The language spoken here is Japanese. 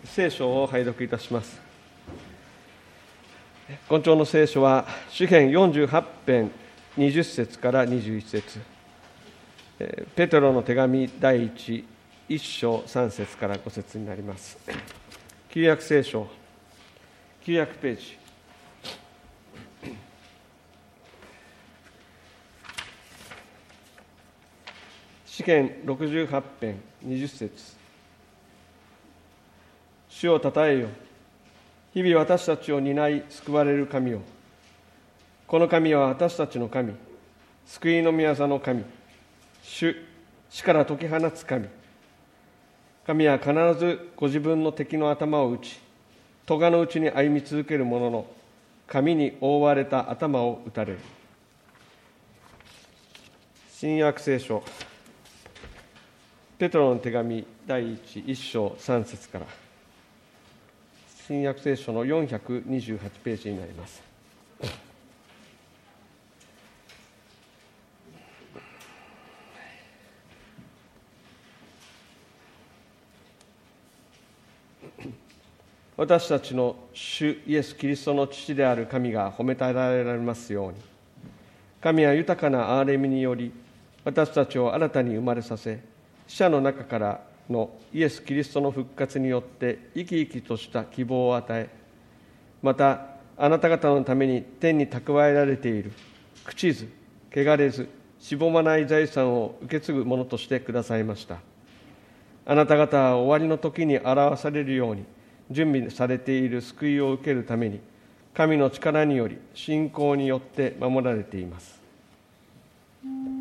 聖書を拝読いたします。今朝の聖書は詩編48編20節から21節、ペテロの手紙第1章3節から5節になります。旧約聖書900ページ、詩編68編20節、主をたたえよ、日々私たちを担い救われる神よ。この神は私たちの神、救いの御業の神、主から解き放つ神。神は必ずご自分の敵の頭を打ち、咎のうちに歩み続ける者の髪に覆われた頭を打たれる。新約聖書ペテロの手紙第1章3節から、新約聖書の428ページになります。私たちの主イエス・キリストの父である神が褒めたたえられますように。神は豊かな憐れみにより私たちを新たに生まれさせ、死者の中からのイエス・キリストの復活によって生き生きとした希望を与え、またあなた方のために天に蓄えられている朽ちず汚れずしぼまない財産を受け継ぐものとしてくださいました。あなた方は終わりの時に表されるように準備されている救いを受けるために、神の力により信仰によって守られています。